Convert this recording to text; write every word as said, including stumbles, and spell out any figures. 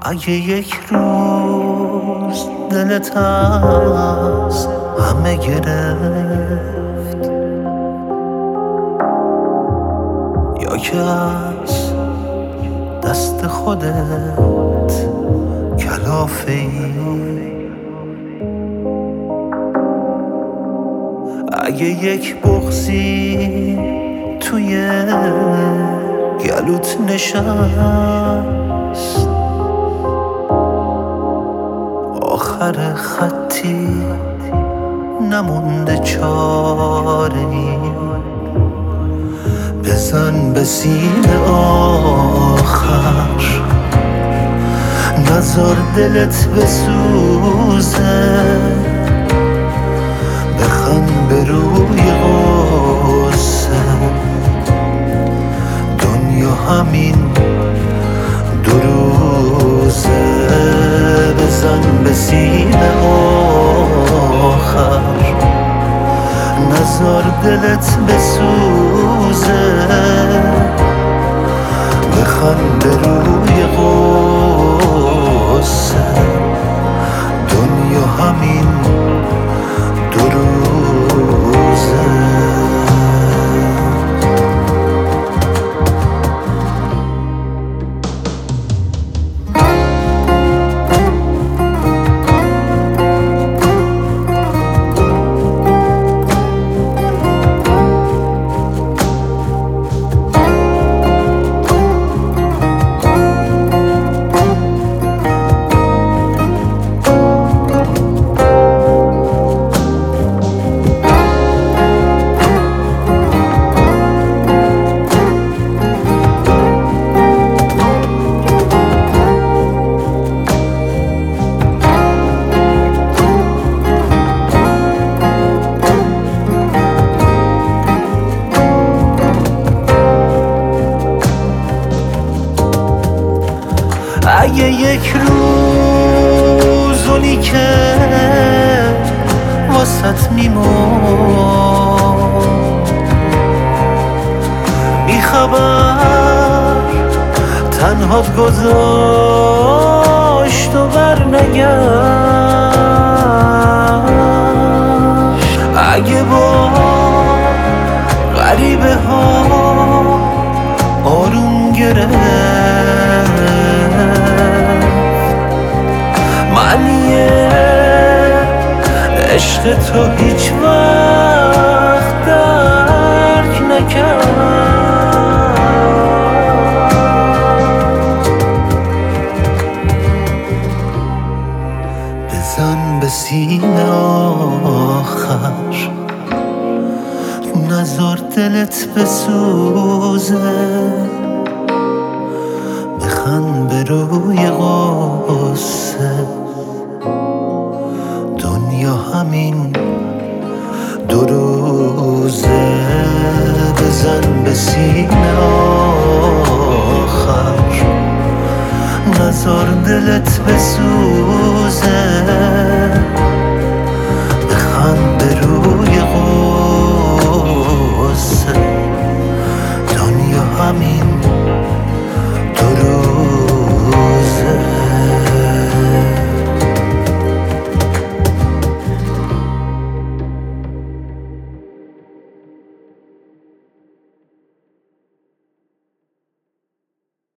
اگه یک روز دلت از همه گرفت یا که از دست خودت کلافه ای، اگه یک بغضی توی گلوت نشست، آخر خطی نمونده چاره‌ای، بزن به سینه آخر، نذار دلت بسوزه، بخند به روی غصه، دنیا همین دو روزه، بزن به سینه آخر، نذار دلت بسوزه، بخند به روی غصه، دنیا همین دو روزه. اگه یک روز اونی که واسط میمون بیخبر تنهات گذاشت و بر نگشت، اگه با غریبه ها آروم گرفت، معنی عشق تو هیچ وقت درک نکرد، بزن به سینه آخر، نذار دلت بسوزه، بخند به روی غصه، دنیا همین دو روزه، بزن به سینه آخر، نذار دلت بسوزه،